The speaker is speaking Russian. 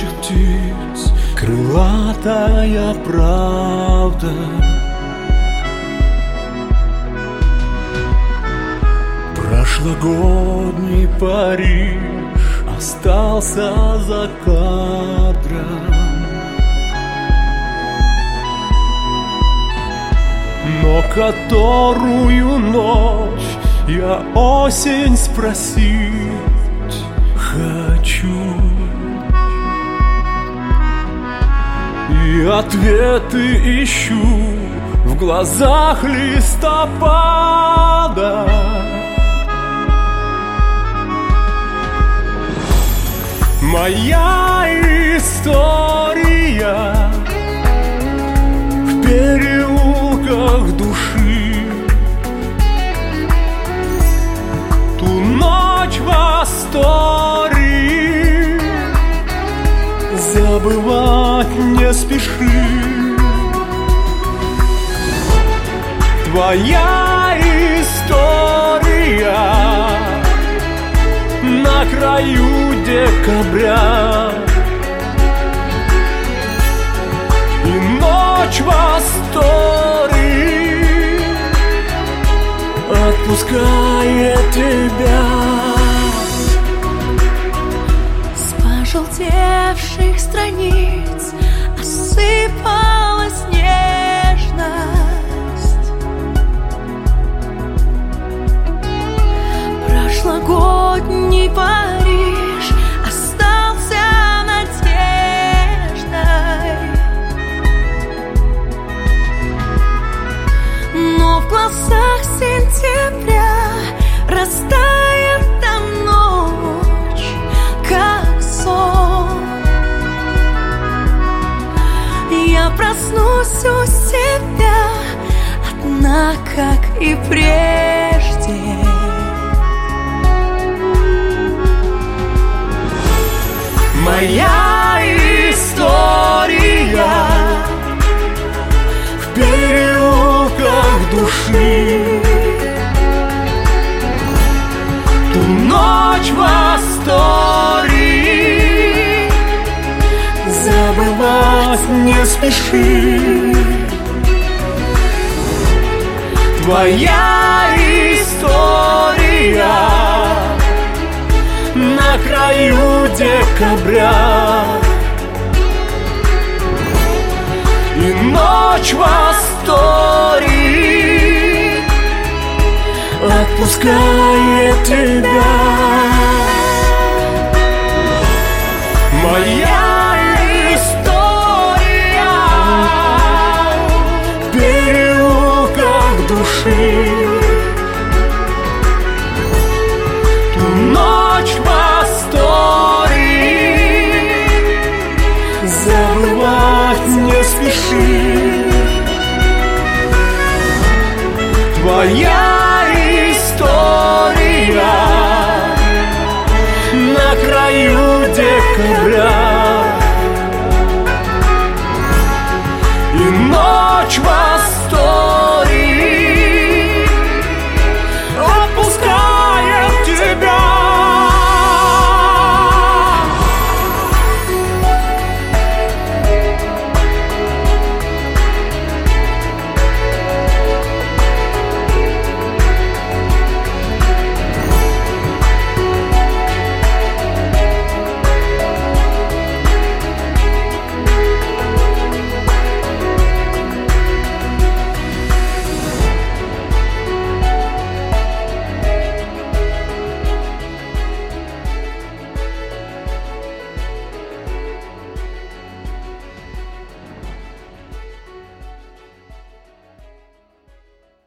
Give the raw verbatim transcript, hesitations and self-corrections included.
летучих птиц, крылатая правда. Прошлогодний Париж остался за кадром, но которую ночь я осень спросить хочу, и ответы ищу в глазах листопада. Моя история в переулках души, ту ночь в Астории забывать не спеши. Твоя история на краю декабря, и ночь в Астории отпускает тебя. С пожелтевших страниц осыпалась нежность. Прошлогодний Париж остался надеждой, но в глазах сентября растает там ночь, как сон. Я проснусь у себя одна, как и прежде. Моя история в переулках души, ту ночь в Астории забывать не спеши. Твоя история на краю декабря, и ночь в Астории отпускает тебя. Моя история в переулках души, ту ночь в Астории забывать не спеши. Твоя история на краю декабря, и ночь в